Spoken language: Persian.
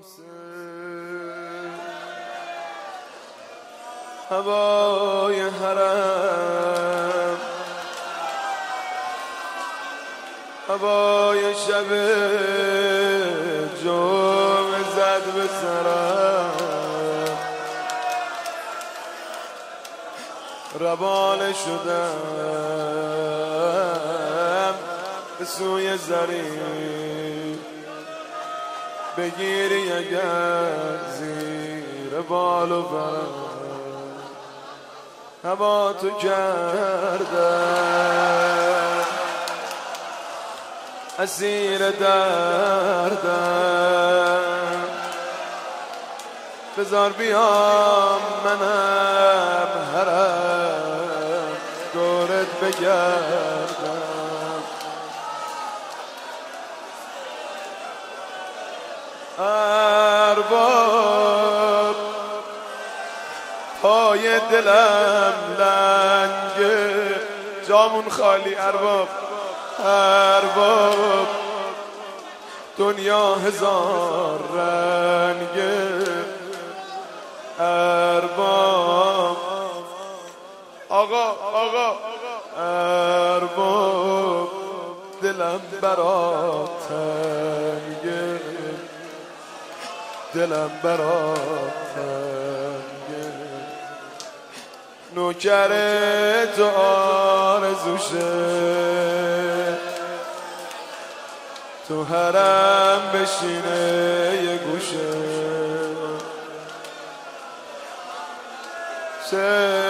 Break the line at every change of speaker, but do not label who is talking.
هوای حرم، هوای شب جمعه زد به سرم، روانه شدم به سوی زری، بگیری اگر زیر بال و برم هوا تو کردم، اسیر دردم، بذار بیام منم حرم دورت بگردم. ارباب پای دلم لنگه، جامون خالی ارباب، ارباب دنیا هزار رنگه، ارباب آقا ارباب دلم برات تنگه، دلم برات تنگه، نوکر تو آرزوشه تو حرم بشینه یه گوشه